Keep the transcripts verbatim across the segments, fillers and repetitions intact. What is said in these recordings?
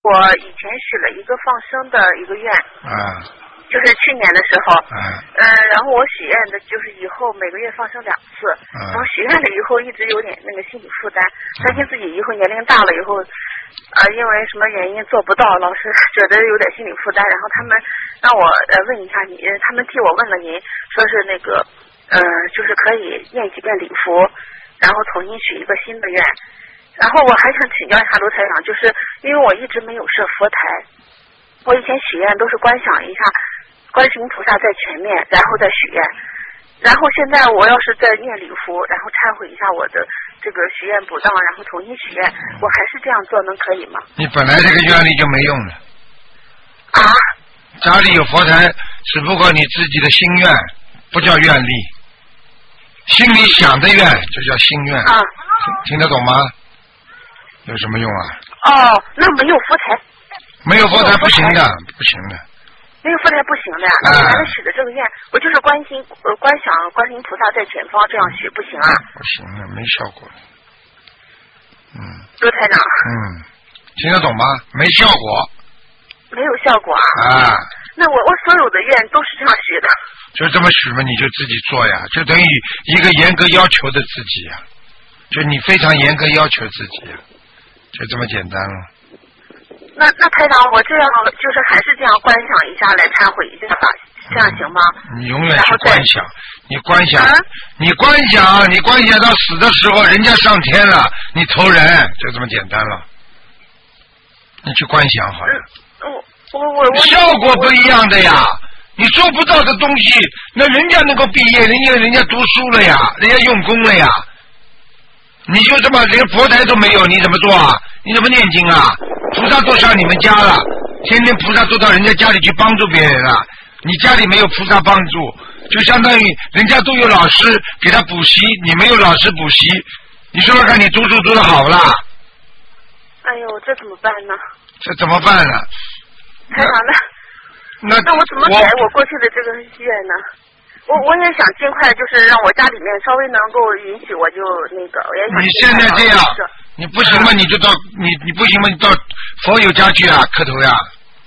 我以前许了一个放生的一个愿， 啊， 就是去年的时候， 嗯、啊， 嗯、呃，然后我许愿的就是以后每个月放生两次， 啊、 然后许愿了以后一直有点那个心理负担，担心自己以后年龄大了以后，呃，因为什么原因做不到，老是觉得有点心理负担，然后他们让我呃问一下你，他们替我问了您，说是那个呃，就是可以念几遍礼佛，然后重新许一个新的愿。然后我还想请教一下卢台长，就是因为我一直没有设佛台，我以前许愿都是观想一下观世音菩萨在前面，然后再许愿。然后现在我要是在念礼佛，然后忏悔一下我的这个许愿不当，然后重新许愿，我还是这样做能可以吗？ 你本来这个愿力就没用了。 啊？ 家里有佛台，只不过你自己的心愿，不叫愿力。心里想的愿就叫心愿。 啊。 听得懂吗？有什么用啊？ 哦，那没有佛台。 没有佛台不行的，不行的。 没有佛台不行的呀，那我原来许的这个愿，我就是观心呃观想观世音菩萨在前方这样许不行啊？ 不行的，没效果的。嗯。 卢台长。 嗯，听得懂吗？没效果。 没有效果啊？ 啊。 那我我所有的愿都是这样许的。 就这么许嘛，你就自己做呀，就等于一个严格要求的自己呀，就你非常严格要求自己呀，就这么简单了。 那那台长，我这样就是还是这样观想一下来忏悔一下吧，这样行吗？ 你永远去观想，你观想， 啊、 你观想，你观想到死的时候，人家上天了，你投人，就这么简单了。你去观想好了。 嗯，我我我。 效果不一样的呀，你做不到的东西，那人家能够毕业，人家人家读书了呀，人家用功了呀。你就这么连佛台都没有，你怎么做啊？你怎么念经啊？菩萨都上你们家了，天天菩萨都到人家家里去帮助别人了，你家里没有菩萨帮助，就相当于人家都有老师给他补习，你没有老师补习，你说说看，你读书读得好不啦？ 哎呦，这怎么办呢？ 这怎么办呢？ 台长，那那那我怎么改我过去的这个愿呢？我我也想尽快，就是让我家里面稍微能够允许，我就那个，我也想。 你现在这样，你不行嘛，你就到你你不行嘛，你到佛友家去啊，磕头呀。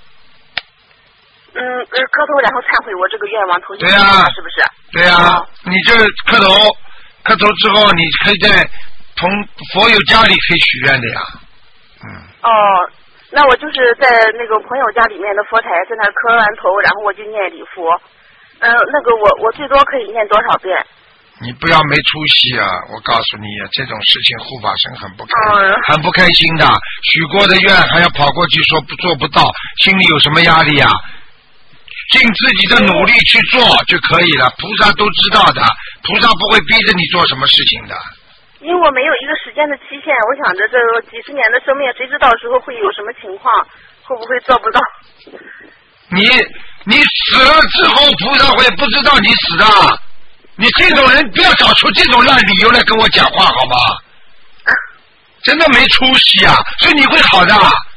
嗯，磕头然后忏悔我这个愿望，重新对呀， 是不是？ 对呀、啊，你就磕头，磕头之后，你可以在同佛友家里可以许愿的呀。嗯。 哦，那我就是在那个朋友家里面的佛台，在那磕完头，然后我就念礼佛。嗯、呃，那个我我最多可以念多少遍？ 你不要没出息啊！我告诉你啊，这种事情护法神很不开， 嗯、 很不开心的。许过的愿还要跑过去说不做不到，心里有什么压力啊？尽自己的努力去做就可以了。菩萨都知道的，菩萨不会逼着你做什么事情的。 因为我没有一个时间的期限，我想着这几十年的生命，谁知道时候会有什么情况，会不会做不到？ 你你死了之后，菩萨会不知道你死的。你这种人不要找出这种烂理由来跟我讲话，好吗？真的没出息啊！所以你会好的，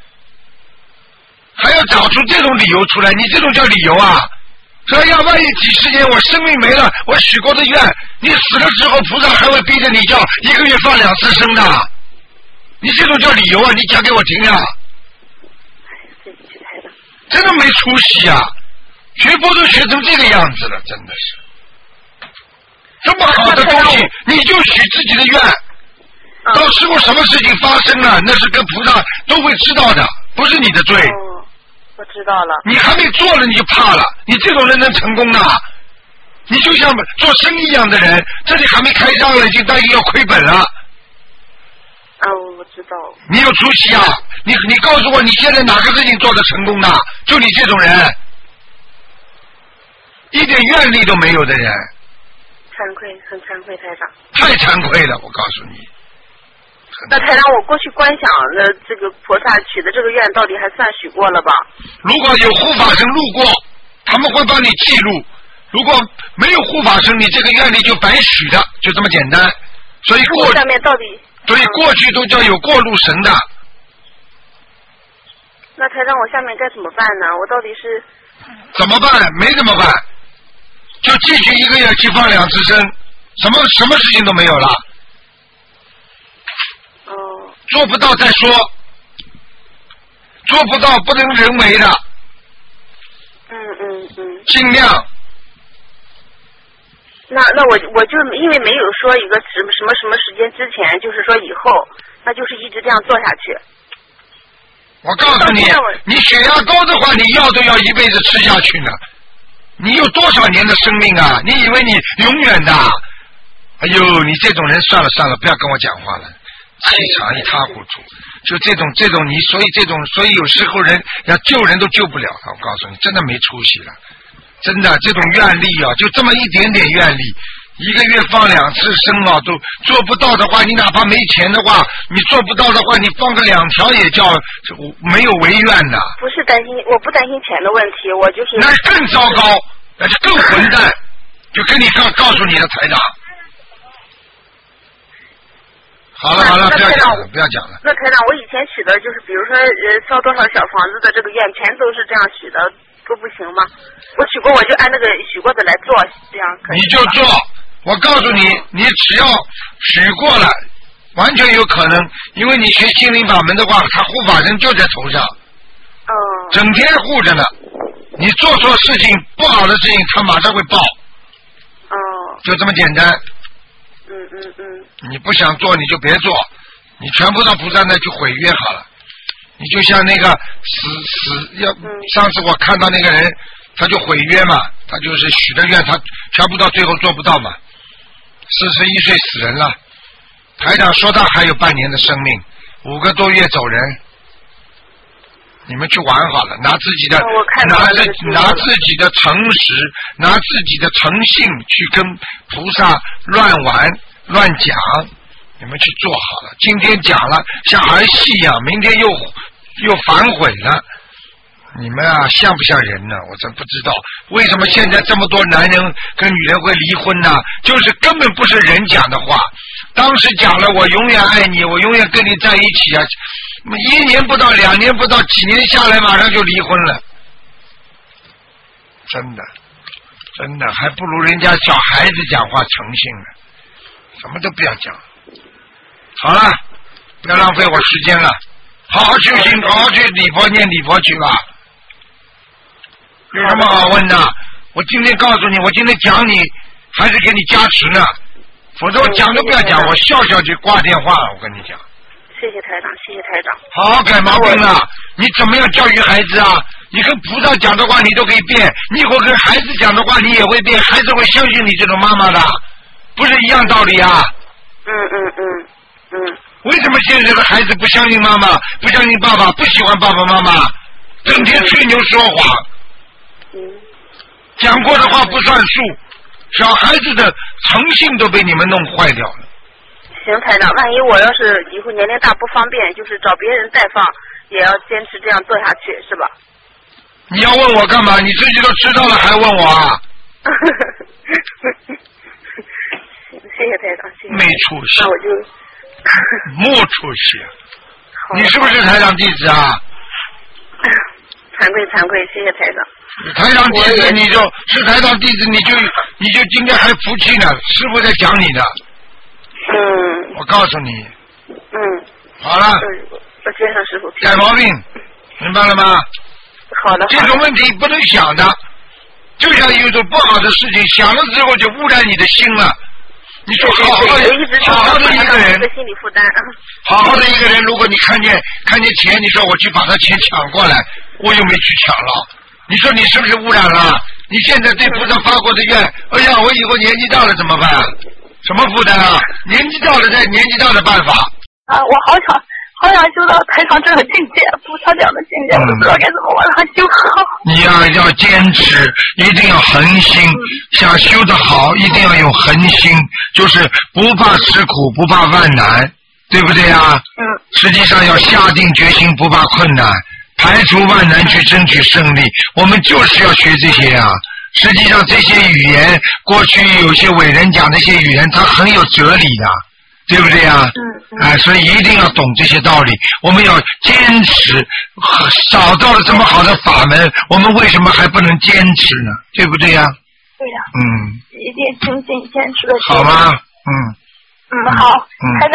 还要找出这种理由出来，你这种叫理由啊？这要万一几十年我生命没了，我许过的愿，你死了之后，菩萨还会逼着你叫一个月放两次生的，你这种叫理由啊？你讲给我听啊！真的没出息啊！学佛都学成这个样子了，真的是。这么好的东西，你就许自己的愿，到时候什么事情发生了，那是跟菩萨都会知道的，不是你的罪。 哦，我知道了。 你还没做了你就怕了，你这种人能成功的？你就像做生意一样的人，这里还没开张了，已经担心要亏本了。 啊，我知道。 你有出息啊！你你告诉我，你现在哪个事情做得成功的？就你这种人，一点愿力都没有的人。 惭愧，很惭愧，台长。 太惭愧了，我告诉你。 那台长，我过去观想的这个菩萨许的这个愿，到底还算许过了吧？ 如果有护法神路过，他们会帮你记录；如果没有护法神，你这个愿力就白许的，就这么简单。所以过下面到底， 所以过去都叫有过路神的。 那台长，我下面该怎么办呢？我到底是怎么办？没怎么办。就继续一个月去放两次生，什么什么事情都没有了。 哦。 做不到再说。 做不到不能人为的。 嗯嗯嗯。 尽量。 那那我我就因为没有说一个什么什么什么时间之前，就是说以后，那就是一直这样做下去。 我告诉你，你血压高的话，你药都要一辈子吃下去呢。你有多少年的生命啊？你以为你永远的？哎呦，你这种人算了算了，不要跟我讲话了，气场一塌糊涂。就这种这种你，所以这种所以有时候人要救人都救不了了。我告诉你，真的没出息了。真的，这种愿力啊，就这么一点点愿力，一个月放两次生啊，都做不到的话，你哪怕没钱的话，你做不到的话，你放个两条也叫没有违愿的。 不是担心，我不担心钱的问题，我就是。 那更糟糕，那就更混蛋，就跟你告告诉你的台长。好了好了，不要讲了，不要讲了。 那台长，我以前许的就是，比如说呃烧多少小房子的这个愿，全都是这样许的。都不行吗？我许过，我就按那个许过的来做，这样可以。 你就做，我告诉你，你只要许过了，完全有可能，因为你学心灵法门的话，他护法神就在头上， 哦、嗯， 整天护着呢。你做错事情，不好的事情，他马上会报。 哦、嗯， 就这么简单。 嗯嗯嗯。 你不想做，你就别做，你全部到菩萨那去毁约好了。你就像那个死死要，上次我看到那个人，他就毁约嘛，他就是许的愿，他全部到最后做不到嘛。四十一岁死人了，台长说他还有半年的生命，五个多月走人。你们去玩好了，拿自己的拿着拿自己的诚实，拿自己的诚信去跟菩萨乱玩乱讲。你们去做好了，今天讲了像儿戏一样，明天又又反悔了。你们啊，像不像人呢？我真不知道为什么现在这么多男人跟女人会离婚呢？就是根本不是人讲的话。当时讲了我永远爱你，我永远跟你在一起啊，一年不到两年不到几年下来马上就离婚了。真的真的还不如人家小孩子讲话诚信呢，什么都不要讲。好了，不要浪费我时间了，好好修行，好好去礼佛念礼佛去吧。有什么好问的？我今天告诉你，我今天讲你还是给你加持呢，否则我讲都不要讲，我笑笑就挂电话了。我跟你讲。 谢谢台长，谢谢台长。 好好改毛病了，你怎么样教育孩子啊？你跟菩萨讲的话你都可以变，你以后跟孩子讲的话你也会变，孩子会相信你这种妈妈的，不是一样道理啊？ 嗯嗯嗯。嗯， 为什么现在的孩子不相信妈妈，不相信爸爸，不喜欢爸爸妈妈，整天吹牛说谎？ 嗯， 讲过的话不算数，小孩子的诚信都被你们弄坏掉了。 行，台长，万一我要是以后年龄大不方便，就是找别人代放，也要坚持这样做下去，是吧？ 你要问我干嘛？你自己都知道了还问我啊？ 谢谢台长，谢谢。 没出息。 那我就。 没出息，你是不是台长弟子啊？ 惭愧惭愧，谢谢台长。 台长弟子，你就是台长弟子，你就你就今天还服气呢，师父在讲你的。 嗯。 我告诉你。 嗯。 好了。 我接上师父。 改毛病，明白了吗？ 好的。 这种问题不能想的，就像有种不好的事情，想了之后就污染你的心了。你说好好的，好好的一个人， 心理负担。 好好的一个人，如果你看见看见钱，你说我去把他钱抢过来，我又没去抢了，你说你是不是污染了？你现在对菩萨发过的愿，哎呀，我以后年纪大了怎么办？什么负担啊？年纪大了再年纪大的办法。 啊，我好想好想修到台上这个境界，菩萨这样的境界，我不知道该怎么往上修好。 你要要坚持，一定要恒心，嗯、想修得好，一定要有恒心，就是不怕吃苦，不怕万难，对不对啊？ 嗯。 实际上要下定决心，不怕困难，排除万难去争取胜利。我们就是要学这些啊。实际上这些语言，过去有些伟人讲这些语言，它很有哲理的。对不对啊？ 嗯嗯。 哎、呃，所以一定要懂这些道理。我们要坚持，找到了这么好的法门，我们为什么还不能坚持呢？对不对呀、啊？ 对呀、 啊。嗯。 一定精进坚持的。 好吗？嗯。 嗯，好。 嗯。 台长，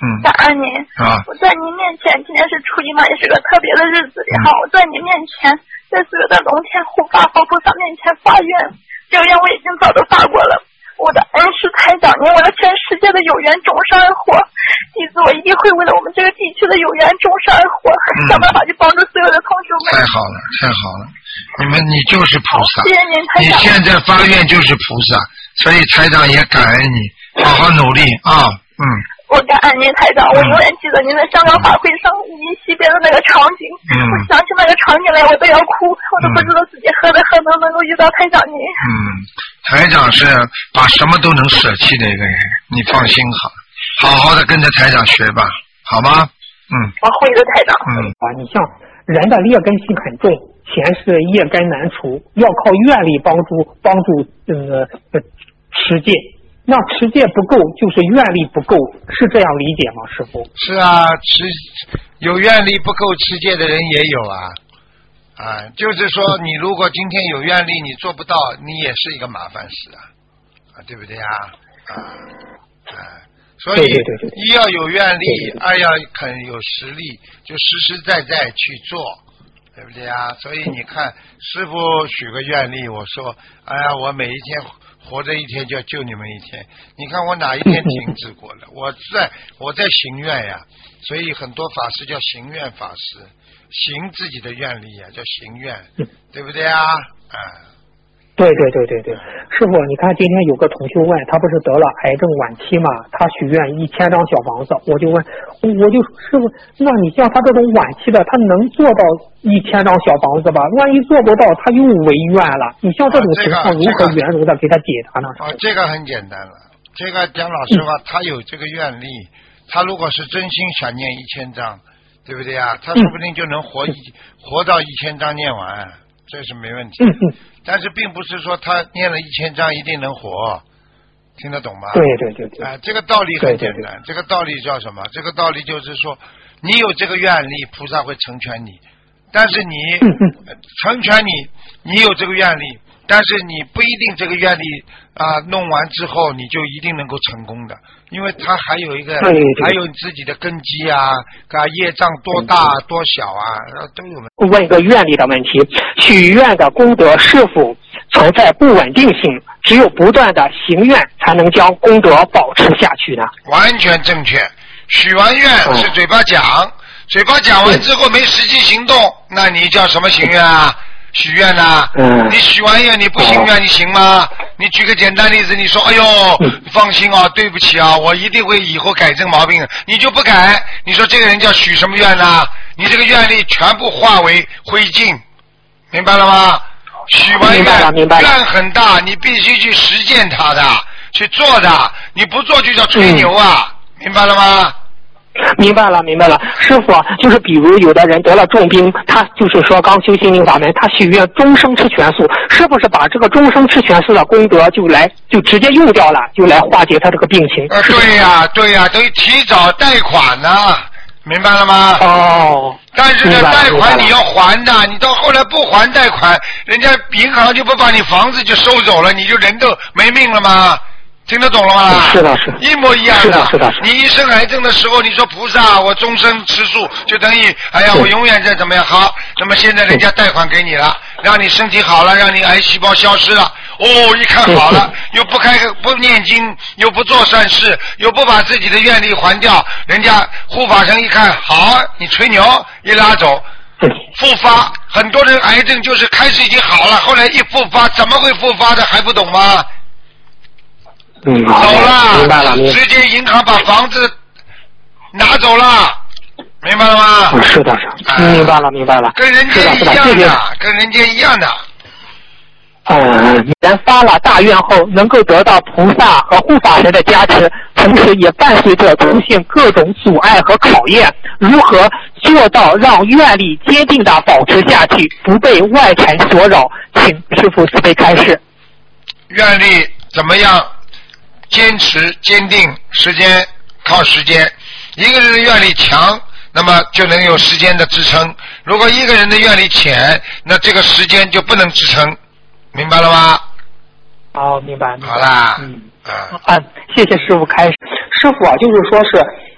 嗯。 感恩您。 啊。 我在您面前，今天是初一嘛，也是个特别的日子也好，我在您面前，在所有的龙天护法佛菩萨面前发愿，这个愿我已经早都发过了。我的恩师台长，您为了全世界的有缘众生而活，弟子我一定会为了我们这个地区的有缘众生而活，嗯、想办法去帮助所有的同学们。 太好了，太好了！你们，你就是菩萨。 谢谢您，台长。 你现在发愿就是菩萨，所以台长也感恩你，好好努力啊！嗯。 我感恩您，台长，我永远记得您在香港法会上一西边的那个场景，嗯、我想起那个场景来，我都要哭，我都不知道自己何德何能能够遇到台长您。 嗯，台长是把什么都能舍弃的一个人，你放心好，好好的跟着台长学吧，好吗？嗯。 我会的，台长。 嗯啊，你像人的劣根性很重，前世业根难除，要靠愿力帮助帮助呃呃持戒。那持戒不够，就是愿力不够，是这样理解吗，师父？ 是啊，持有愿力不够持戒的人也有啊，啊，就是说你如果今天有愿力，你做不到，你也是一个麻烦事啊，啊，对不对啊？啊，啊，所以一要有愿力，二要肯有实力，就实实在在去做。对不对啊？所以你看，师父许个愿力，我说，哎呀，我每一天活着一天就要救你们一天。你看我哪一天停止过了？我在我在行愿呀，所以很多法师叫行愿法师，行自己的愿力呀，叫行愿，对不对啊？啊。 对对对对对，师傅，你看今天有个同修问，他不是得了癌症晚期嘛，他许愿一千张小房子，我就问，我就师傅，那你像他这种晚期的，他能做到一千张小房子吧？万一做不到，他又违愿了。你像这种情况，如何圆融的给他解答呢？ 哦，这个很简单了，这个讲老实话，嗯、他有这个愿力，他如果是真心想念一千张，对不对啊？他说不定就能活一、嗯、活到一千张念完。这是没问题， 嗯嗯， 但是并不是说他念了一千章一定能活，听得懂吗？ 对对对对， 啊、呃，这个道理很简单，对对对，这个道理叫什么？这个道理就是说，你有这个愿力，菩萨会成全你，但是你、 嗯嗯、 成全你，你有这个愿力，但是你不一定这个愿力啊、呃、弄完之后你就一定能够成功的，因为它还有一个， 对对对， 还有自己的根基啊，啊业障多大多小啊，都有。 问一个愿力的问题，许愿的功德是否存在不稳定性？只有不断的行愿才能将功德保持下去呢？ 完全正确，许完愿是嘴巴讲，哦、嘴巴讲完之后没实际行动，那你叫什么行愿啊？许愿呐、啊嗯，你许完愿你不行愿、哦、你行吗？你举个简单例子，你说哎呦、嗯、放心啊，对不起啊，我一定会以后改正毛病，你就不改，你说这个人叫许什么愿呢、啊？你这个愿力全部化为灰烬，明白了吗？许完愿愿很大，你必须去实践它的，去做的，你不做就叫吹牛啊、嗯、明白了吗？ 明白了，明白了，师傅，就是比如有的人得了重病，他就是说刚修心灵法门，他许愿终生吃全素，是不是把这个终生吃全素的功德就来就直接用掉了，就来化解他这个病情？ 呃，对呀、啊，对呀、啊，等于提早贷款呢、啊，明白了吗？ 哦。 但是呢，贷款你要还的，你到后来不还贷款，人家银行就不把你房子就收走了，你就人都没命了吗？听得懂了吗？ 是的，是的， 一模一样的。 是的，是的。 你一生癌症的时候，你说菩萨，我终生吃素，就等于哎呀，我永远在怎么样好？那么现在人家贷款给你了，让你身体好了，让你癌细胞消失了。哦，一看好了，又不开不念经，又不做善事，又不把自己的愿力还掉，人家护法神一看好，你吹牛，一拉走。复发，很多人癌症就是开始已经好了，后来一复发，怎么会复发的还不懂吗？ 嗯， 走了， 明白了， 直接银行把房子拿走了，明白了吗？ 是的，是的，明白了，明白了， 跟人间一样的，跟人间一样的。 呃，人发了大愿后，能够得到菩萨和护法神的加持，同时也伴随着出现各种阻碍和考验。如何做到让愿力坚定地保持下去，不被外尘所扰？请师父慈悲开示。 愿力怎么样？坚持坚定，时间靠时间。一个人的愿力强，那么就能有时间的支撑。如果一个人的愿力浅，那这个时间就不能支撑，明白了吗？ 哦，明白。明白好啦， 嗯啊，谢谢师父开示。师父啊，就是说是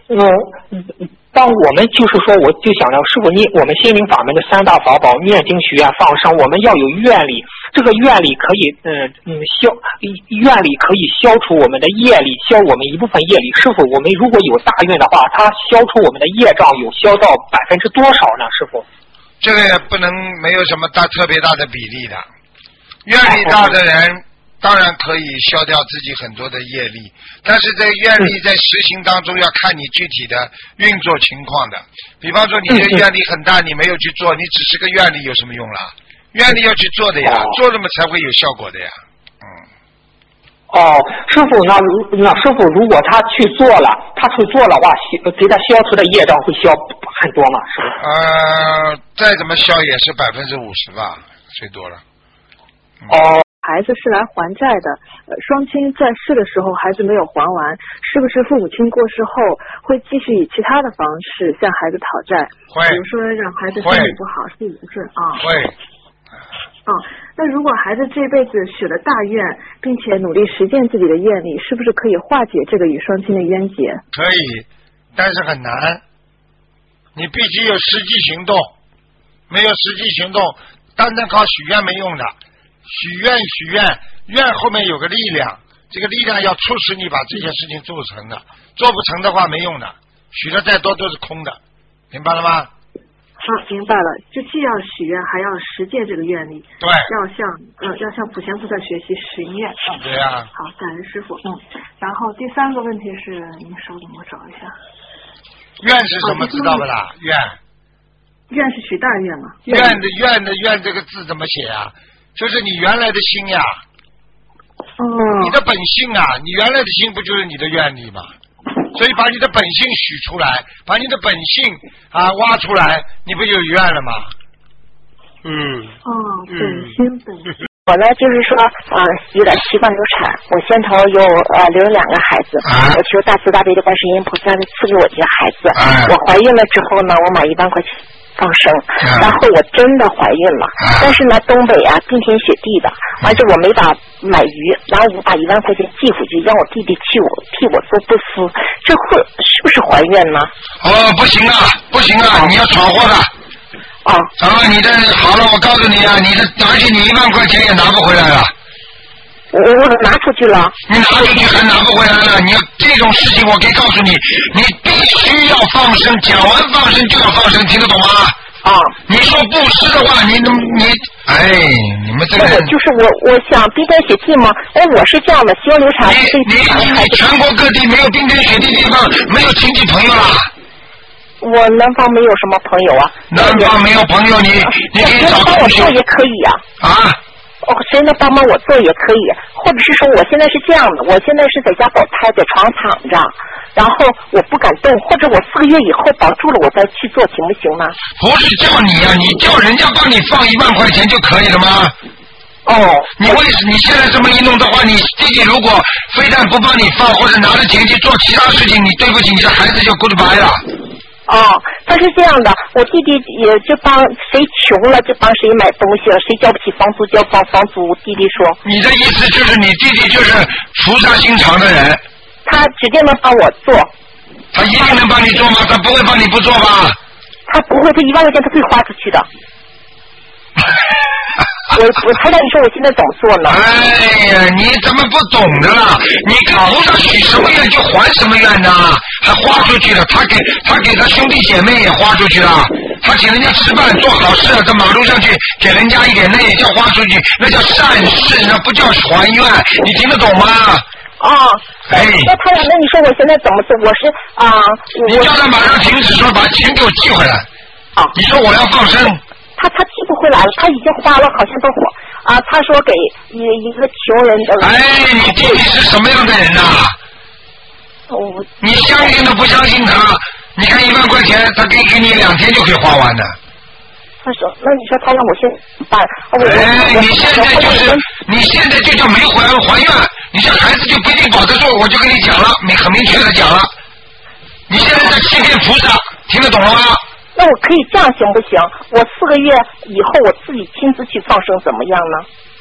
嗯，当我们就是说，我就想着师傅，你我们心灵法门的三大法宝，念经、许愿、放生，我们要有愿力。这个愿力可以，嗯嗯消，愿力可以消除我们的业力，消我们一部分业力。师傅，我们如果有大愿的话，它消除我们的业障有消到百分之多少呢？师傅？ 这个也不能没有什么大特别大的比例的。愿力大的人当然可以消掉自己很多的业力，但是这愿力在实行当中要看你具体的运作情况的。比方说你的愿力很大，你没有去做，你只是个愿力有什么用啦？愿力要去做的呀，做了嘛才会有效果的呀。嗯。 哦，师傅，那如那师傅，如果他去做了，他去做了话，给他消除的业障会消很多吗？师傅？ 呃，再怎么消也是百分之五十吧，最多了。嗯、 哦。 孩子是来还债的，呃，双亲在世的时候孩子没有还完，是不是父母亲过世后会继续以其他的方式向孩子讨债？ 会， 比如说让孩子身体不好、事业不顺啊。 会。 嗯，那如果孩子这辈子许了大愿，并且努力实践自己的愿力，是不是可以化解这个与双亲的冤结？ 可以，但是很难。你必须有实际行动，没有实际行动，单单靠许愿没用的。许愿许愿，愿后面有个力量，这个力量要促使你把这件事情做成的，做不成的话没用的，许的再多都是空的，明白了吗？ 啊，明白了，就既要许愿，还要实践这个愿力。 对， 要向呃要向普贤菩萨学习实愿。 对呀、啊。 好，感恩师傅。嗯，然后第三个问题是，您手里我找一下。 愿是什么？知道不啦？愿。 愿是许大愿嘛？ 愿的愿的愿这个字怎么写啊？就是你原来的心呀， 哦， 你的本性啊，你原来的心不就是你的愿力吗？所以把你的本性许出来，把你的本性啊挖出来，你不就有愿了吗？ 嗯。哦，本心本性。 我呢，就是说，呃，有点习惯流产。我先头有呃留了两个孩子，啊、我求大慈大悲的观世音菩萨赐给我这些孩子。啊、我怀孕了之后呢，我买一万块钱放生，啊、然后我真的怀孕了，啊、但是呢，东北啊冰天雪地的，完事我没法买鱼，然后我把一万块钱寄回去，让我弟弟替我替我做布施，这会是不是怀孕呢？ 哦，不行啊，不行啊，你要闯祸的。 啊， 啊，你的好了，我告诉你啊，你的而且你一万块钱也拿不回来了。 我我拿出去了。 你拿出去还拿不回来了？你要这种事情，我可以告诉你，你必须要放生，讲完放生就要放生，听得懂吗？ 啊，你说布施的话，你你哎，你们这个人就是我，我想冰天雪地嘛，哎，我是这样的，希望流产。 你你你全国各地没有冰天雪地地方，没有亲戚朋友啦。 我南方没有什么朋友啊。 南方没有朋友，你你可以找帮我做也可以呀。 啊。 哦，谁能帮帮我做也可以，或者是说我现在是这样的，我现在是在家保胎，在床躺着，然后我不敢动，或者我四个月以后保住了，我再去做，行不行呢？ 不是叫你呀、啊，你叫人家帮你放一万块钱就可以了吗？ 哦， 你为你现在这么一弄的话，你弟弟如果非但不帮你放，或者拿着钱去做其他事情，你对不起你的孩子就 goodbye 了。 哦，他是这样的，我弟弟也就帮谁穷了就帮谁买东西了，谁交不起房租交房房租。我弟弟说， 你的意思就是你弟弟就是菩萨心肠的人， 他指定能帮我做。 他一定能帮你做吗？他不会帮你不做吧？ 他不会，他一万块钱他会花出去的。我我台长，你说我现在怎么做呢？ 哎呀，你怎么不懂的啦？你跟菩萨许什么愿就还什么愿呢？还花出去了，他给他给他兄弟姐妹也花出去了，他请人家吃饭做好事，在马路上去给人家一点，那也叫花出去，那叫善事，那不叫还愿，你听得懂吗？ 哦， 哎， 那台长，那你说我现在怎么做？我是啊，呃、 你叫他马上停止说，把钱给我寄回来。 啊， 你说我要放生。 他他寄不回来了，他已经花了，好像都火啊。他说给一一个穷人的。 哎，你弟弟是什么样的人呐、啊？ 我你相信他不相信他？你看一万块钱，他可以给你两天就可以花完的。 他说：“那你说他让我现在怎么办？” 哎，你现在就是你现在就叫没还还愿，你这孩子就不一定保得住。我就跟你讲了，你很明确的讲了，你现在在欺骗菩萨，听得懂了吗？ 那我可以这样行不行？我四个月以后我自己亲自去放生怎么样呢？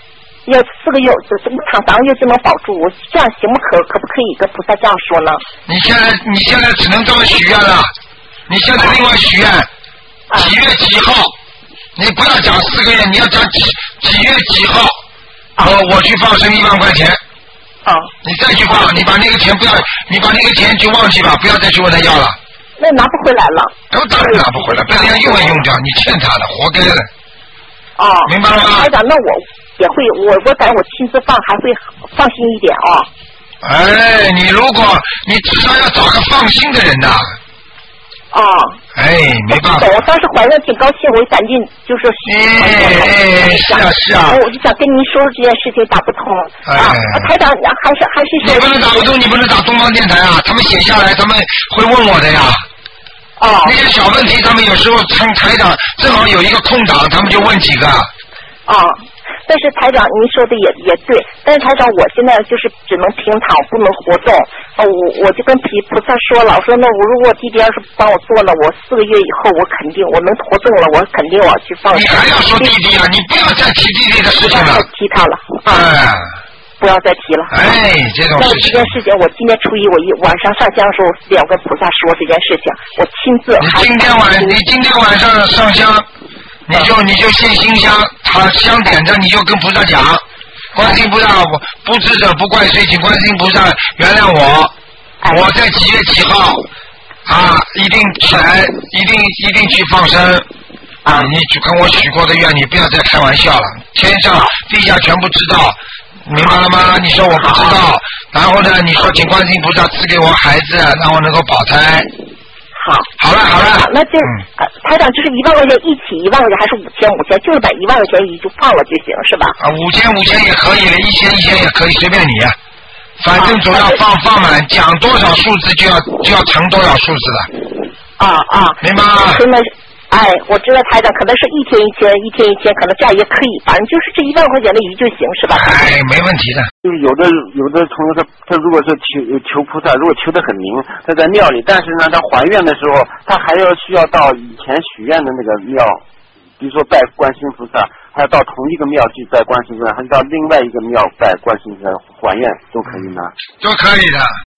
要四个月，这么长三个月就能保住，我这样行不可可不可以跟菩萨这样说呢？ 你现在你现在只能这么许愿了，你现在另外许愿，啊、几月几号？你不要讲四个月，你要讲几几月几号？啊、我我去放生一万块钱。 啊。 你再去放，你把那个钱不要，你把那个钱就忘记吧，不要再去问他要了。 那拿不回来了。 都当然拿不回来，被人家用也用掉，你欠他的，活该的。 哦。 明白了吗？ 台长，那我也会，我我等我亲自放，还会放心一点哦。 哎，你如果你至少要找个放心的人呐。 哦。 哎，没办法。 我当时怀孕挺高兴，我赶紧就是。 哎哎，是啊是啊。 我就想跟您说这件事情打不通。哎。啊，台长，还是还是说。 你不能打不通，你不能打东方电台啊！他们写下来，他们会问我的呀。 哦。 那些小问题，他们有时候看台长正好有一个空档，他们就问几个。 哦。但是台长您说的也也对，但是台长我现在就是只能平躺不能活动，呃我我就跟菩菩萨说了，我说那我如果弟弟要是帮我做了，我四个月以后我肯定我能活动了，我肯定我要去放。 你还要说弟弟啊？你不要再提弟弟的事情了。 不要再提他了。 哎。 不要再提了。 哎，这种事情。 这件事情，我今天初一我一晚上上香的时候，四点我跟菩萨说这件事情，我亲自。 你今天晚你今天晚上上香。你就你就献心香，他香点着，你就跟菩萨讲，观世音菩萨，不知者不怪谁，请观世音菩萨原谅我，我在几月几号啊，一定起来，一定一定去放生啊！你就跟我许过的愿，你不要再开玩笑了，天上地下全部知道，明白了吗？你说我不知道，然后呢，你说请观世音菩萨赐给我孩子，让我能够保胎。 好， 好了好了， 那就、嗯呃、台长就是一万块钱一起，一万块钱还是五千五千，就是把一万块钱一就放了就行，是吧？ 啊，五千五千也可以了，一千一千也可以，随便你。反正总要放、啊、放满，讲多少数字就要就要乘多少数字的。 啊啊， 明白吗？ 真的是。哎，我知道台长可能是一天一千，一天一千，可能这样也可以，反正就是这一万块钱的鱼就行，是吧？ 哎，没问题的。 就是有的有的同学他他如果是求求菩萨，如果求得很灵，他在庙里，但是呢，他还愿的时候，他还要需要到以前许愿的那个庙，比如说拜观世音菩萨，还要到同一个庙去拜观世音菩萨，还是到另外一个庙拜观世音菩萨还愿，都可以吗？ 都可以的。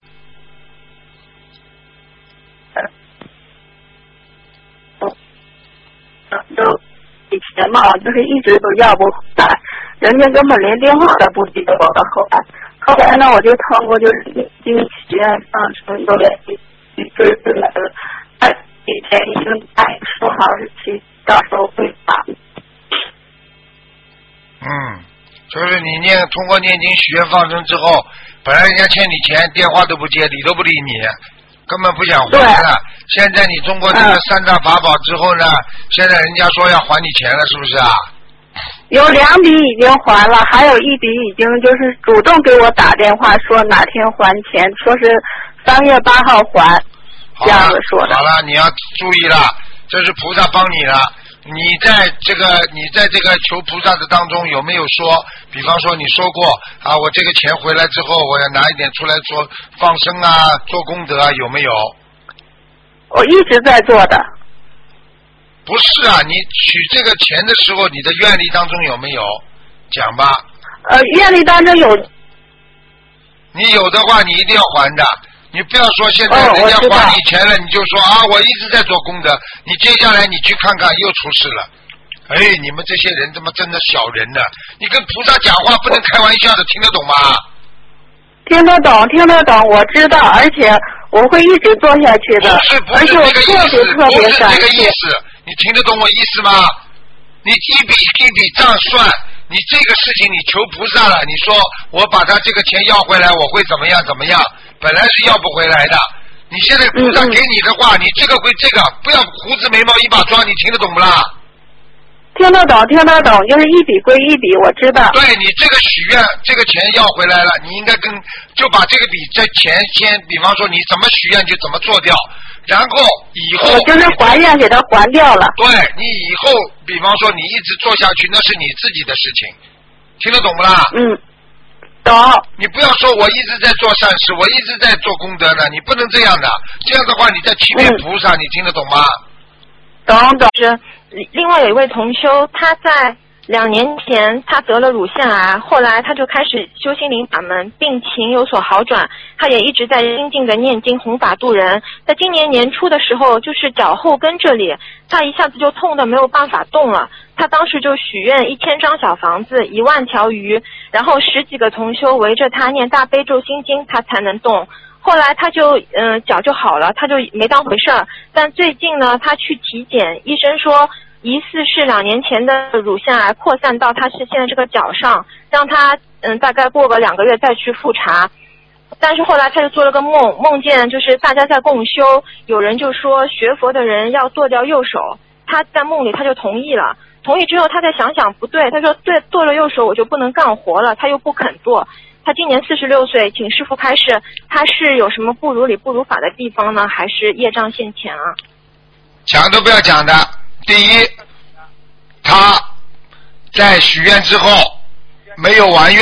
就以前嘛，就是一直都要不回来，人家根本连电话都不记得我的。后来，后来呢，我就通过就是经许愿上升有联系，追回来了。他以前已经打说好日期，到时候会发。 嗯，就是你念通过念经许愿放生之后，本来人家欠你钱，电话都不接，理都不理你。根本不想还了，现在你通过这个三大法宝之后呢，嗯、现在人家说要还你钱了，是不是啊？ 有两笔已经还了，还有一笔已经就是主动给我打电话说哪天还钱，说是三月八号还，这样子说的。 好了，你要注意了，这是菩萨帮你了。你在这个你在这个求菩萨的当中有没有说，比方说你说过啊，我这个钱回来之后我要拿一点出来做放生啊，做功德啊，有没有？ 我一直在做的。 不是啊，你取这个钱的时候你的愿力当中有没有？讲吧。 呃，愿力当中有。 你有的话你一定要还的，你不要说现在人家还你钱了，哦、你就说啊，我一直在做功德，你接下来你去看看又出事了。哎，你们这些人怎么真的小人呢？你跟菩萨讲话不能开玩笑的，听得懂吗？ 听得懂，听得懂，我知道，而且我会一直做下去的。 不是不是这个意思，不是这个意思，你听得懂我意思吗？你一笔一笔账算，你这个事情你求菩萨了，你说我把他这个钱要回来，我会怎么样怎么样？本来是要不回来的，你现在菩萨给你的话，嗯、你这个归这个，不要胡子眉毛一把抓，你听得懂不啦？ 听得懂，听得懂，就是一笔归一笔，我知道。 对，你这个许愿，这个钱要回来了，你应该跟就把这个笔在钱先，比方说你怎么许愿就怎么做掉，然后以后我就是还愿给他还掉了。 对，你以后比方说你一直做下去，那是你自己的事情，听得懂不啦？ 嗯，懂。 你不要说我一直在做善事，我一直在做功德呢，你不能这样的，这样的话你在欺骗菩萨，嗯、你听得懂吗？ 懂懂。 是另外有一位同修，他在两年前他得了乳腺癌，后来他就开始修心灵法门，病情有所好转，他也一直在精进的念经弘法度人。在今年年初的时候，就是脚后跟这里，他一下子就痛得没有办法动了。他当时就许愿一千张小房子，一万条鱼，然后十几个同修围着他念大悲咒心经，他才能动。后来他就嗯、呃、脚就好了，他就没当回事儿。但最近呢，他去体检，医生说疑似是两年前的乳腺癌扩散到他是现在这个脚上，让他嗯大概过个两个月再去复查。但是后来他就做了个梦，梦见就是大家在共修，有人就说学佛的人要剁掉右手，他在梦里他就同意了。同意之后他再想想不对，他说对，剁了右手我就不能干活了，他又不肯做。他今年四十六岁，请师父开示，他是有什么不如理不如法的地方呢，还是业障现前啊？ 讲都不要讲的。第一，他在许愿之后没有完愿，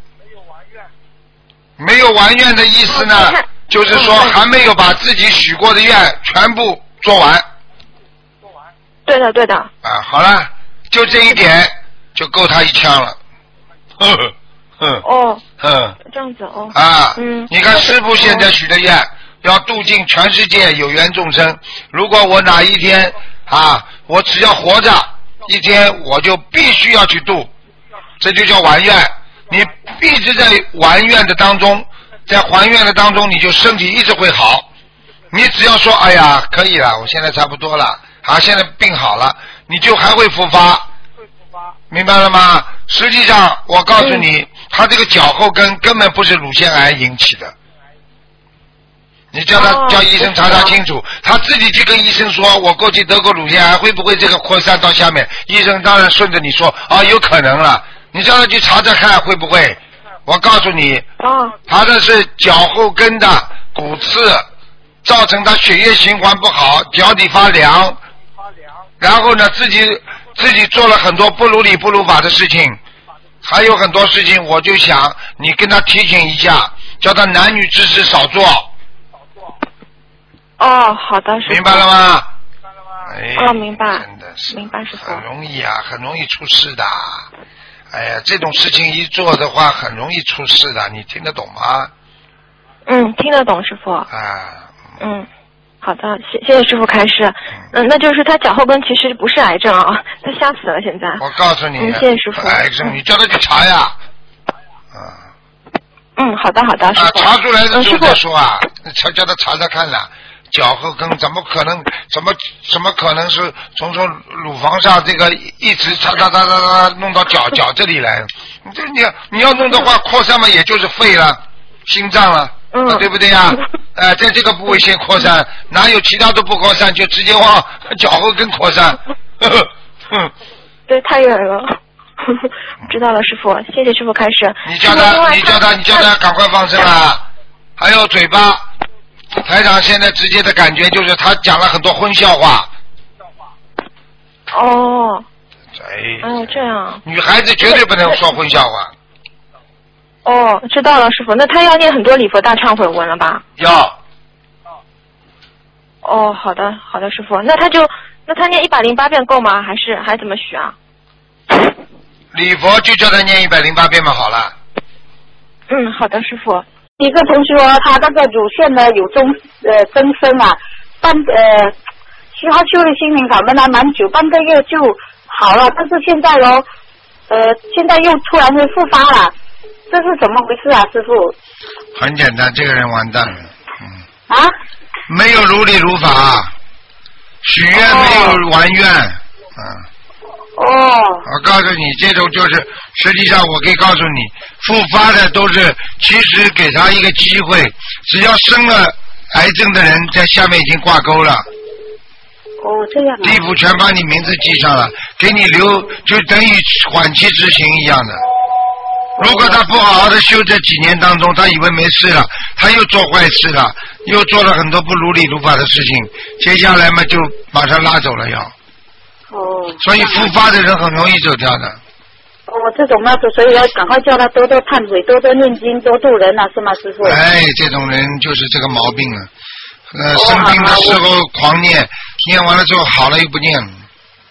没有完愿的意思呢，就是说还没有把自己许过的愿全部做完。 对的，对的。 啊，好了，就这一点就够他一枪了。呵呵。嗯哦， 嗯， 这样子哦， 啊， 嗯， 你看师父现在许的愿，要度尽全世界有缘众生。如果我哪一天啊，我只要活着一天，我就必须要去度，这就叫还愿。你一直在还愿的当中，在还愿的当中，你就身体一直会好。你只要说，哎呀，可以了，我现在差不多了，啊，现在病好了，你就还会复发。明白了吗？实际上我告诉你、嗯、他这个脚后跟根本不是乳腺癌引起的，你叫他、哦、叫医生查查清楚，他自己去跟医生说我过去得过乳腺癌，会不会这个扩散到下面？医生当然顺着你说啊，有可能了，你叫他去查查看会不会。我告诉你、哦、他这是脚后跟的骨刺造成他血液循环不好，脚底发凉，然后呢自己自己做了很多不如理不如法的事情，还有很多事情，我就想你跟他提醒一下，叫他男女之事少做。 哦，好的，师父。 明白了吗？哎， 哦，明白。 真的是， 明白，师父。 很容易啊，很容易出事的。哎呀，这种事情一做的话，很容易出事的，你听得懂吗？ 嗯，听得懂，师父。 啊。 嗯。好的，谢谢谢师父开示。嗯，那就是他脚后跟其实不是癌症啊，他吓死了现在。 我告诉你， 嗯，谢谢师父。 癌症，你叫他去查呀。 嗯。嗯，好的好的，师父。 啊，查出来的时候再说啊，叫叫他查查看了。脚后跟怎么可能？怎么怎么可能是从从乳房上这个一直擦擦擦擦擦弄到脚脚这里来？你这你你要弄的话，扩散嘛，也就是肺了、心脏了。嗯，啊、对不对呀、啊？哎、呃，在这个部位先扩散，哪有其他都不扩散，就直接往脚后跟扩散。呵呵嗯， 对，太远了。知道了，师傅，谢谢师傅开始。 你叫他，你叫他，你叫他赶快放生啊！还有嘴巴，台长现在直接的感觉就是他讲了很多荤笑话。 哦。 哎。 哦，这样。 女孩子绝对不能说荤笑话。 哦，知道了，师傅。那他要念很多礼佛大忏悔文了吧？ 要。 哦，好的，好的，师傅。那他就，那他念一百零八遍够吗？还是还怎么许啊？ 礼佛就叫他念一百零八遍嘛，好了。 嗯，好的，师傅。 一个同学他那个乳腺呢有增呃增生啊，半呃，其实他修了心灵法门还蛮久，半个月就好了，但是现在哦，呃，现在又突然间复发了。这是怎么回事啊，师傅？ 很简单，这个人完蛋了。嗯。 啊？ 没有如理如法，许愿没有还愿。哦、嗯。 哦。 我告诉你，这种就是实际上，我可以告诉你，复发的都是其实给他一个机会，只要生了癌症的人在下面已经挂钩了。 哦，这样啊。 地府全把你名字记上了，给你留，就等于缓期执行一样的。如果他不好好的修这几年当中，他以为没事了，他又做坏事了，又做了很多不如理如法的事情，接下来嘛就马上拉走了要。 哦。 所以复发的人很容易走掉的。 哦，这种呢，所以要赶快叫他多多忏悔，多多念经，多度人啊，是吗，师傅？ 哎，这种人就是这个毛病了。呃，生病的时候狂念，念完了之后好了又不念了。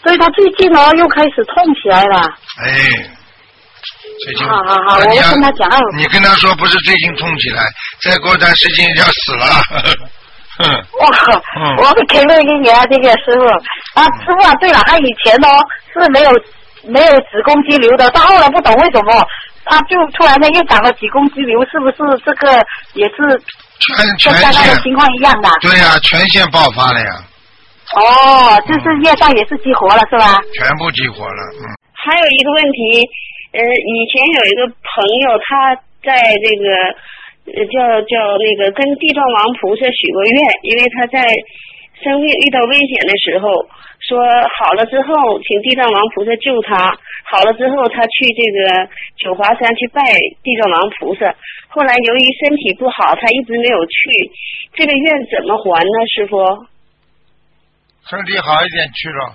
所以他最近哦又开始痛起来了。 哎，最近。 好好好，我跟他讲。 你跟他说不是最近痛起来，再过段时间就要死了。嗯。 哇，嗯、我会肯定给你啊，这个师傅啊，师傅啊，对了，他以前哦是没有没有子宫肌瘤的，到后来不懂为什么他就突然间又长了子宫肌瘤，是不是这个也是全跟刚刚的情况一样的？ 对呀、啊，全线爆发了呀。 哦，就是业障也是激活了，是吧？ 全部激活了，嗯。 还有一个问题，呃，以前有一个朋友，他在这个。呃，叫叫那个跟地藏王菩萨许过愿，因为他在生命遇到危险的时候，说好了之后，请地藏王菩萨救他。好了之后，他去这个九华山去拜地藏王菩萨。后来由于身体不好，他一直没有去。这个愿怎么还呢，师傅？ 身体好一点去了。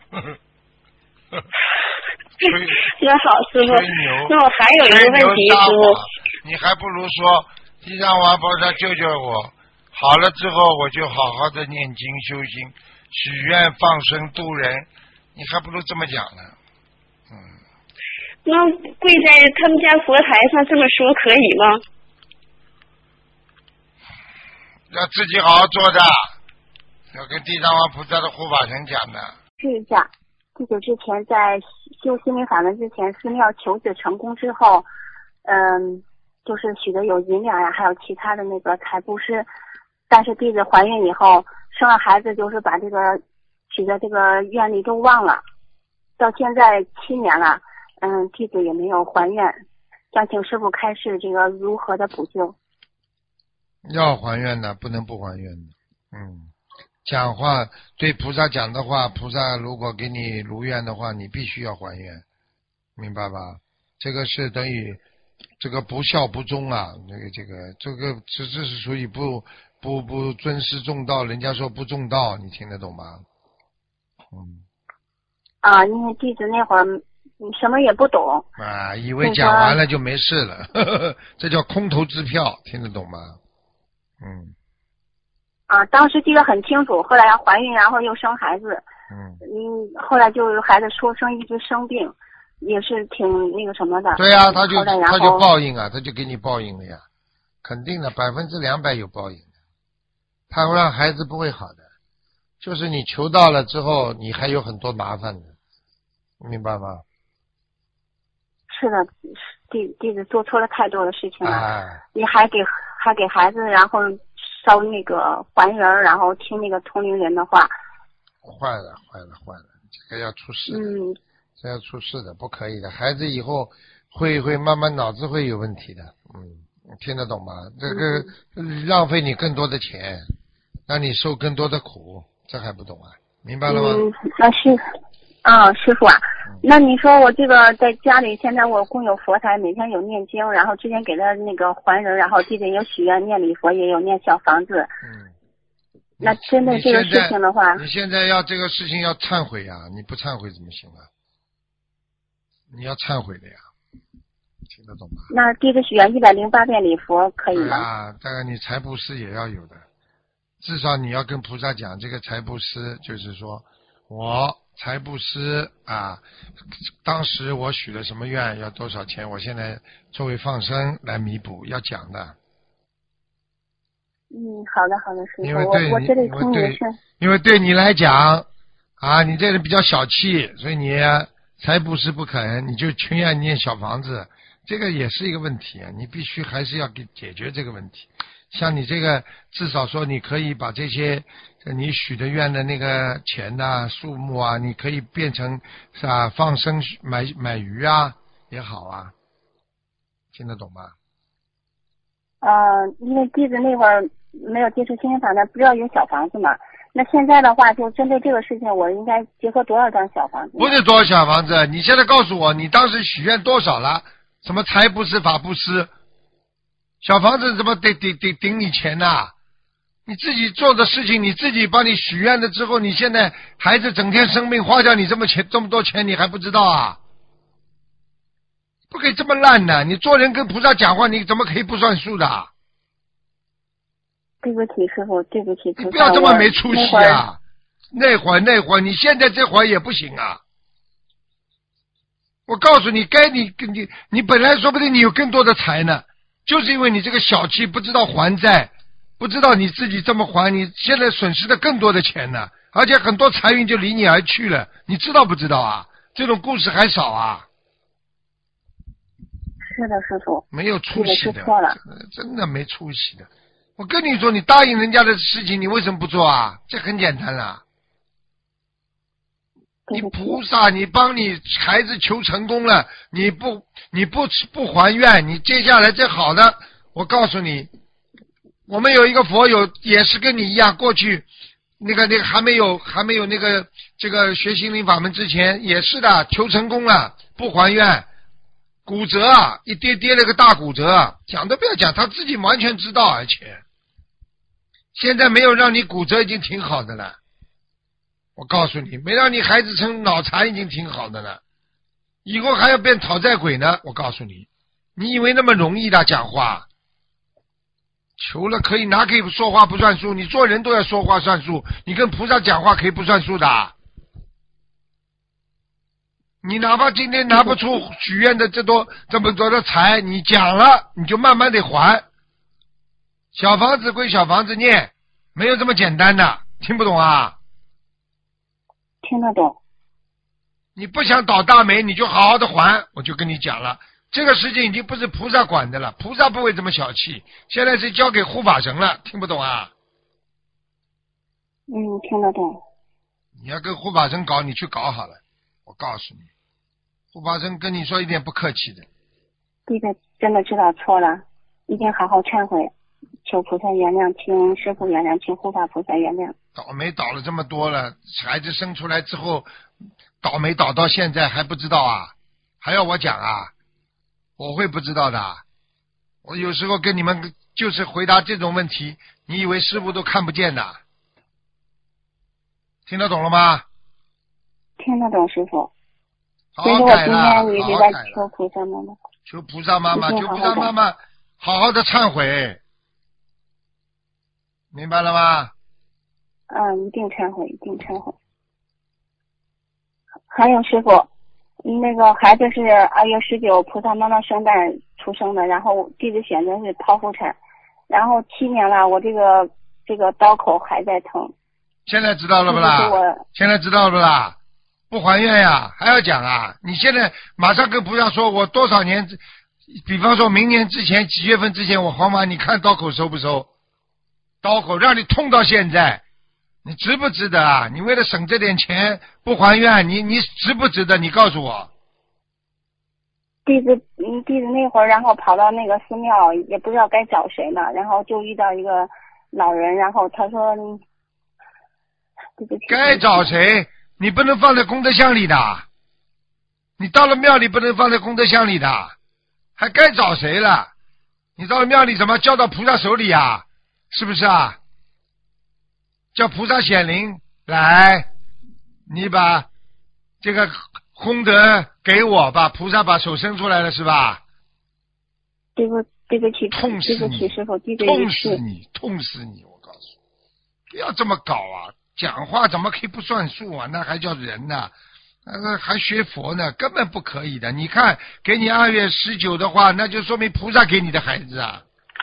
那好，师傅。那我还有一个问题，师傅。 你还不如说。地藏王菩萨救救我，好了之后我就好好的念经修心，许愿放生度人，你还不如这么讲呢。嗯。 那跪在他们家佛台上这么说可以吗？ 要自己好好做的，要跟地藏王菩萨的护法神讲的。 试一下，记者之前在修心灵法门之前，寺庙求子成功之后，嗯。就是许的有银两呀，还有其他的那个财布施，但是弟子怀孕以后生了孩子，就是把这个许的这个愿力都忘了，到现在七年了，嗯，弟子也没有还愿，想请师父开示这个如何的补救。 要还愿的，不能不还愿的。嗯，讲话对菩萨讲的话，菩萨如果给你如愿的话，你必须要还愿，明白吧？这个是等于。这个不孝不忠啊，这个这个这个这这是属于不不不尊师重道，人家说不重道，你听得懂吗？嗯。 啊，因为弟子那会儿什么也不懂。 啊，以为讲完了就没事了，呵呵，这叫空头支票，听得懂吗？嗯。 啊，当时记得很清楚，后来要怀孕，然后又生孩子。 嗯。 嗯，后来就孩子出生一直生病。也是挺那个什么的。 对呀、啊，他就他就报应啊，他就给你报应了呀，肯定的，百分之两百有报应的。他会让孩子不会好的，就是你求到了之后，你还有很多麻烦的，明白吗？ 是的，弟弟子做错了太多的事情了， 哎、 你还给还给孩子，然后烧那个还人，然后听那个通灵人的话。 坏了，坏了，坏了，这个要出事。 嗯。 这要出事的，不可以的。孩子以后会会慢慢脑子会有问题的，嗯，听得懂吗？这个、嗯、浪费你更多的钱，让你受更多的苦，这还不懂啊？明白了吗？ 嗯，那是啊，师傅啊，嗯、那你说我这个在家里，现在我供有佛台，每天有念经，然后之前给他那个还人，然后弟子有许愿念礼佛，也有念小房子。 嗯。 那针对这个事情的话， 你现在要这个事情要忏悔啊！你不忏悔怎么行啊？你要忏悔的呀，听得懂吗？ 那弟子许愿一百零八遍礼佛可以吗？ 啊，当然你财布施也要有的，至少你要跟菩萨讲，这个财布施就是说，我财布施啊，当时我许了什么愿，要多少钱，我现在作为放生来弥补，要讲的。 嗯，好的好的，师傅， 我我这里听也是。 因为对你来讲，啊，你这人比较小气，所以你。财布施不肯，你就情愿念小房子，这个也是一个问题啊！你必须还是要给解决这个问题。像你这个，至少说你可以把这些你许的愿的那个钱呐、啊、数目啊，你可以变成是吧？放生买买鱼啊也好啊，听得懂吗？ 呃，因为弟子那会儿没有接触心灵法门，不知道有小房子嘛。那现在的话，就针对这个事情，我应该结合多少张小房子？ 不是多少小房子，你现在告诉我，你当时许愿多少了？什么财布施、法布施？小房子怎么得得得顶你钱呐、啊？你自己做的事情，你自己帮你许愿了之后，你现在孩子整天生病，花掉你这么钱这么多钱，你还不知道啊？不可以这么烂的！你做人跟菩萨讲话，你怎么可以不算数的？ 对不起，师傅，对不起， 你不要这么没出息啊！ 那会儿那会儿，你现在这会儿也不行啊！我告诉你，该你你你本来说不定你有更多的财呢，就是因为你这个小气，不知道还债，不知道你自己这么还，你现在损失的更多的钱呢，而且很多财运就离你而去了，你知道不知道啊？这种故事还少啊？ 是的，师傅。 没有出息的， 错了， 真的没出息的。我跟你说，你答应人家的事情，你为什么不做啊？这很简单啦。你菩萨，你帮你孩子求成功了，你不你不不还愿，你接下来这好的，我告诉你，我们有一个佛友也是跟你一样，过去那个那个还没有还没有那个这个学心灵法门之前也是的，求成功了不还愿，骨折啊，一跌跌了个大骨折，讲都不要讲，他自己完全知道，而且现在没有让你骨折已经挺好的了。我告诉你，没让你孩子成脑残已经挺好的了，以后还要变讨债鬼呢。我告诉你，你以为那么容易的讲话？求了可以拿，可以说话不算数，你做人都要说话算数，你跟菩萨讲话可以不算数的。你哪怕今天拿不出许愿的这多这么多的财，你讲了你就慢慢得还。小房子归小房子念，没有这么简单的，听不懂啊？ 听得懂。 你不想倒大霉，你就好好的还。我就跟你讲了，这个事情已经不是菩萨管的了，菩萨不会这么小气，现在是交给护法神了，听不懂啊？ 嗯，听得懂。 你要跟护法神搞，你去搞好了。我告诉你，护法神跟你说一点不客气的。 弟子真的知道错了，一定好好忏悔，求菩萨原谅，请师父原谅，请护法菩萨原谅。 倒霉倒了这么多了，孩子生出来之后倒霉倒到现在还不知道啊？还要我讲啊？我会不知道的。我有时候跟你们就是回答这种问题，你以为师父都看不见的？听得懂了吗？ 听得懂，师傅。 好好改了， 所以我今天一直在求菩萨妈妈， 求菩萨妈妈，求菩萨妈妈好好的忏悔，明白了吗？ 嗯，一定忏悔，一定忏悔。还有师傅，那个孩子是二月十九菩萨妈妈圣诞出生的，然后弟子选择是剖腹产，然后七年了，我这个这个刀口还在疼。 现在知道了不啦？现在知道了不啦？不还愿呀，还要讲啊？你现在马上跟菩萨说，我多少年，比方说明年之前几月份之前我还完，你看刀口收不收？刀口让你痛到现在，你值不值得啊？你为了省这点钱不还愿，你你值不值得？你告诉我。 弟子嗯，弟子那会儿，然后跑到那个寺庙，也不知道该找谁呢，然后就遇到一个老人，然后他说，对不起， 该找谁？你不能放在功德箱里的，你到了庙里不能放在功德箱里的，还该找谁了？你到了庙里怎么交到菩萨手里啊？是不是啊？叫菩萨显灵来，你把这个功德给我吧，菩萨把手伸出来了是吧？ 对不对不起， 痛死你！ 对不起师父， 痛死你，痛死你！我告诉你，不要这么搞啊！讲话怎么可以不算数啊？那还叫人呢？那还学佛呢？根本不可以的。你看，给你二月十九的话，那就说明菩萨给你的孩子啊，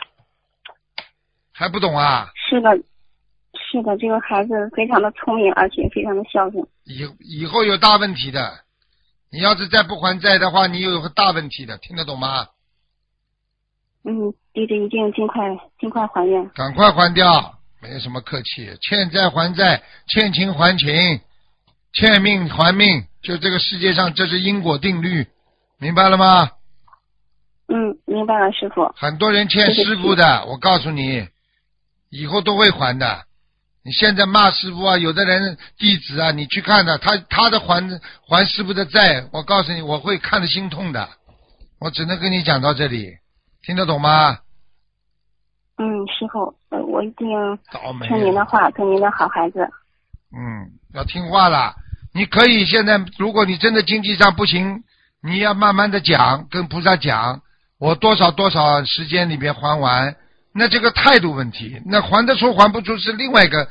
还不懂啊？ 是的，是的，这个孩子非常的聪明，而且非常的孝顺。 以以后有大问题的，你要是再不还债的话，你有个大问题的，听得懂吗？ 嗯，弟子一定尽快尽快还愿。 赶快还掉。没有什么客气，欠债还债，欠情还情，欠命还命，就这个世界上这是因果定律，明白了吗？ 嗯，明白了，师傅。 很多人欠师傅的，我告诉你，以后都会还的。你现在骂师傅啊，有的人弟子啊，你去看的，他他的还还师傅的债，我告诉你，我会看得心痛的。我只能跟你讲到这里，听得懂吗？ 嗯，师傅，呃，我一定听您的话，做您的好孩子。 嗯，要听话了。你可以现在，如果你真的经济上不行，你要慢慢的讲，跟菩萨讲，我多少多少时间里边还完。那这个态度问题，那还得出还不出是另外一个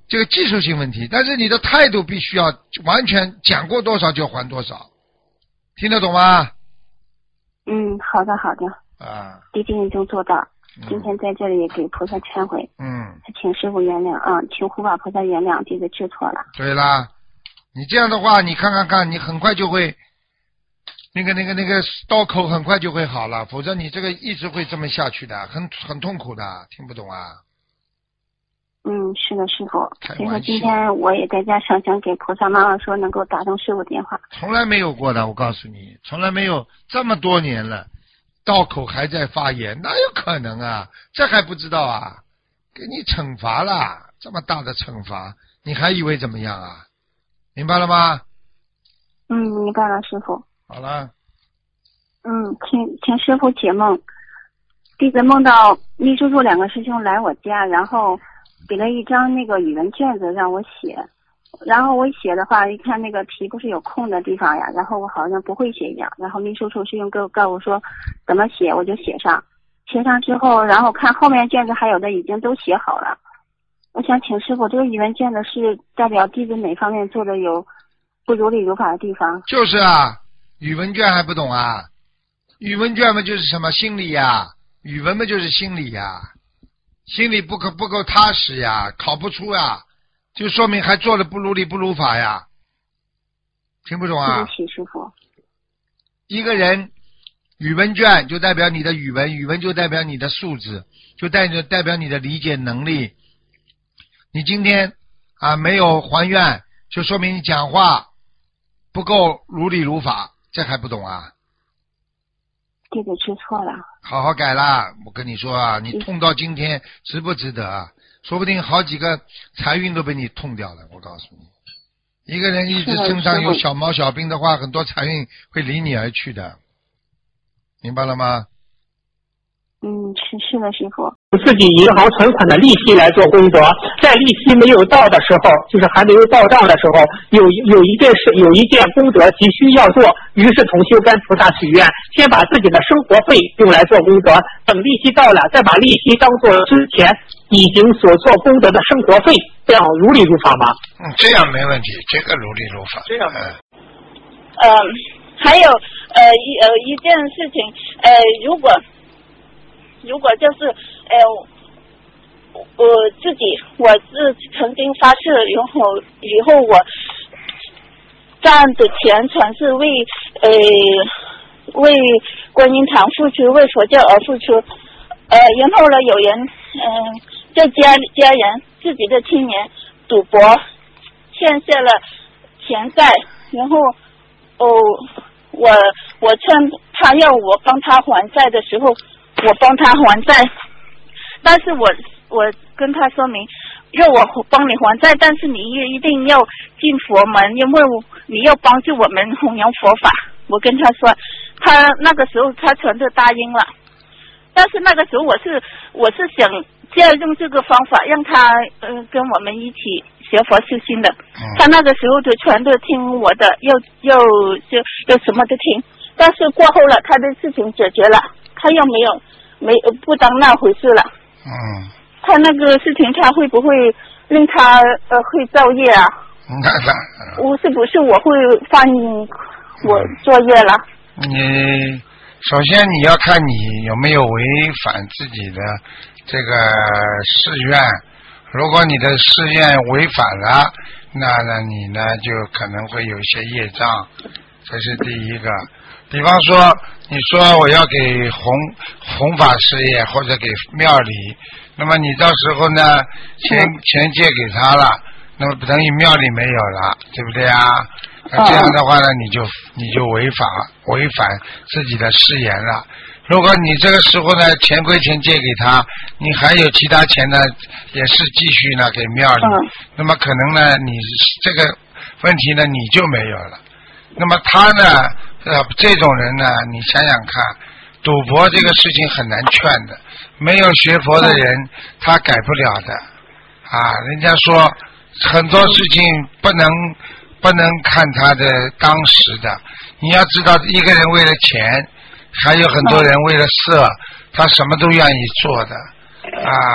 这个技术性问题，但是你的态度必须要完全讲过多少就还多少，听得懂吗？ 嗯，好的好的。 啊， 弟弟已经做到。今天在这里也给菩萨忏悔。 嗯， 请师父原谅啊，请护法菩萨原谅，弟子知错了。 对啦，你这样的话，你看看看，你很快就会那个那个那个刀口很快就会好了，否则你这个一直会这么下去的，很很痛苦的，听不懂啊？ 嗯，是的，师傅。所以说今天我也在家想想给菩萨妈妈说能够打通师傅电话。 从来没有过的，我告诉你，从来没有，这么多年了，刀口还在发炎，哪有可能啊？这还不知道啊？给你惩罚了，这么大的惩罚，你还以为怎么样啊？明白了吗？ 嗯，明白了，师傅。 好了。 嗯，请请师傅解梦。弟子梦到秘书处两个师兄来我家，然后给了一张那个语文卷子让我写，然后我写的话，一看那个题不是有空的地方呀，然后我好像不会写一样，然后秘书处师兄给我告诉我说怎么写，我就写上，写上之后，然后看后面卷子还有的已经都写好了。我想请师傅，这个语文卷子是代表弟子哪方面做的有不如理如法的地方？ 就是啊，语文卷还不懂啊？语文卷嘛就是什么心理呀，语文嘛就是心理呀，心里不够不够踏实呀，考不出呀，就说明还做的不如理不如法呀。听不懂啊？ 对不起，师傅。 一个人语文卷就代表你的语文，语文就代表你的素质，就代表代表你的理解能力。你今天啊没有还愿，就说明你讲话不够如理如法，这还不懂啊？ 弟子知错了。 好好改啦！我跟你说啊，你痛到今天值不值得啊？说不定好几个财运都被你痛掉了。我告诉你，一个人一直身上有小毛小病的话，很多财运会离你而去的，明白了吗？ 嗯，是是的，师傅。 自己银行存款的利息来做功德，在利息没有到的时候，就是还没有到账的时候，有有一件事，有一件功德急需要做，于是同修跟菩萨许愿，先把自己的生活费用来做功德，等利息到了，再把利息当做之前已经所做功德的生活费，这样如理如法吗？ 嗯，这样没问题，这个如理如法。 这样。 嗯。 呃，还有呃一呃一件事情，呃，如果。如果就是呃我自己我是曾经发誓，然后以后我赚的钱全是为呃为观音堂付出，为佛教而付出，呃然后呢有人嗯、呃、在家家人自己的亲人赌博欠下了钱债，然后哦我我趁他要我帮他还债的时候，我帮他还债，但是我我跟他说明，要我帮你还债，但是你也一定要进佛门，因为你要帮助我们弘扬佛法。我跟他说，他那个时候他全都答应了，但是那个时候我是我是想这样用这个方法让他呃跟我们一起学佛修心的。他那个时候就全都听我的，要要就要什么都听，但是过后了，他的事情解决了。他又没有没不当那回事了。 嗯。 他那个事情，他会不会令他呃会造业啊？ 那那。 我是不是我会犯我作业了？ 你首先你要看你有没有违反自己的这个誓愿。如果你的誓愿违反了，那那你呢就可能会有一些业障，这是第一个。比方说你说我要给弘弘法事业或者给庙里，那么你到时候呢钱钱借给他了，那么等于庙里没有了，对不对啊？那这样的话呢你就你就违法违反自己的誓言了。如果你这个时候呢钱归钱借给他，你还有其他钱呢也是继续呢给庙里，那么可能呢你这个问题呢你就没有了。那么他呢呃，这种人呢，你想想看，赌博这个事情很难劝的，没有学佛的人，他改不了的，啊，人家说很多事情不能不能看他的当时的，你要知道，一个人为了钱，还有很多人为了色，他什么都愿意做的，啊，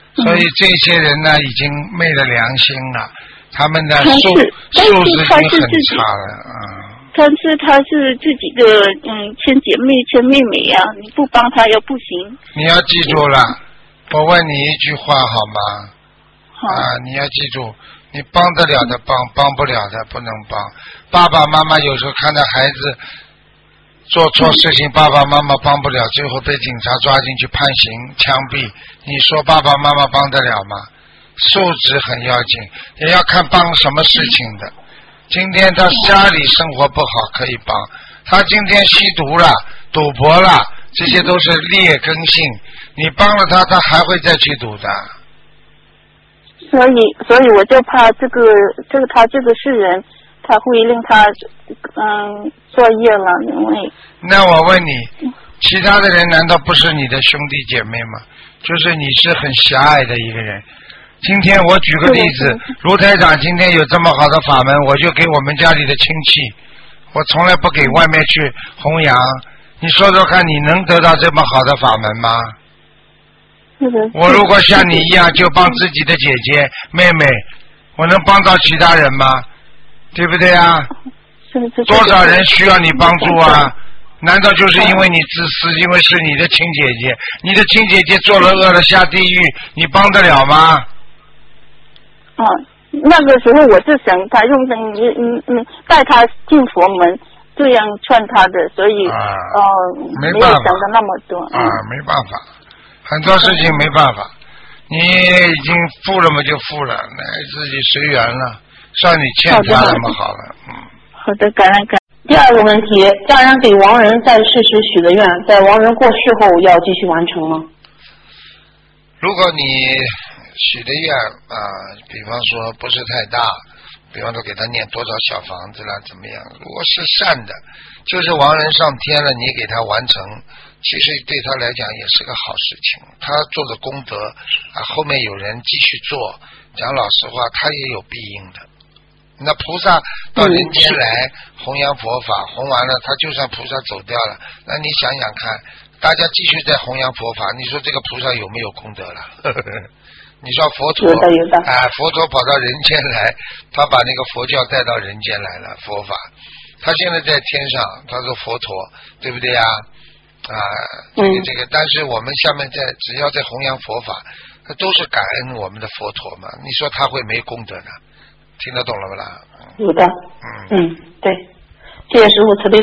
所以这些人呢，已经昧了良心了，他们的素素质已经很差了啊。 但是他是自己的嗯亲姐妹亲妹妹呀、啊，你不帮他又不行。 你要记住了，我问你一句话好吗？ 好啊，你要记住，你帮得了的帮，帮不了的不能帮。爸爸妈妈有时候看到孩子做错事情，爸爸妈妈帮不了，最后被警察抓进去判刑枪毙，你说爸爸妈妈帮得了吗？素质很要紧，也要看帮什么事情的。今天他家里生活不好可以帮，他今天吸毒了、赌博了，这些都是劣根性，你帮了他，他还会再去赌的。 所以，所以我就怕这个，这个他这个世人，他会令他嗯作业了，因为。 那我问你，其他的人难道不是你的兄弟姐妹吗？就是你是很狭隘的一个人。今天我举个例子，卢台长今天有这么好的法门，我就给我们家里的亲戚，我从来不给外面去弘扬。你说说看，你能得到这么好的法门吗？我如果像你一样就帮自己的姐姐妹妹，我能帮到其他人吗？对不对啊？多少人需要你帮助啊？难道就是因为你自私，因为是你的亲姐姐，你的亲姐姐做了恶了下地狱，你帮得了吗？ 啊，那个时候我是想他用的你你你带他进佛门，这样劝他的，所以啊、呃、没有想的那么多啊，没办法，很多事情没办法，你已经付了嘛就付了，那自己随缘了，算你欠他那么好了，嗯。 好的，感恩感恩。 第二个问题，家人给亡人在世时许的愿，在亡人过世后要继续完成吗？ 如果你许的愿啊，比方说不是太大，比方说给他念多少小房子啦，怎么样？如果是善的，就是亡人上天了，你给他完成，其实对他来讲也是个好事情。他做的功德啊，后面有人继续做，讲老实话，他也有必应的。那菩萨到人间来弘扬佛法，弘完了，他就算菩萨走掉了，那你想想看，大家继续在弘扬佛法，你说这个菩萨有没有功德了？呵呵你说佛陀啊、呃，佛陀跑到人间来，他把那个佛教带到人间来了，佛法，他现在在天上，他说佛陀，对不对呀？啊，这个这个，但是我们下面在只要在弘扬佛法，那都是感恩我们的佛陀嘛，你说他会没功德呢？听得懂了不啦？ 有的，嗯嗯，对，谢谢师父慈悲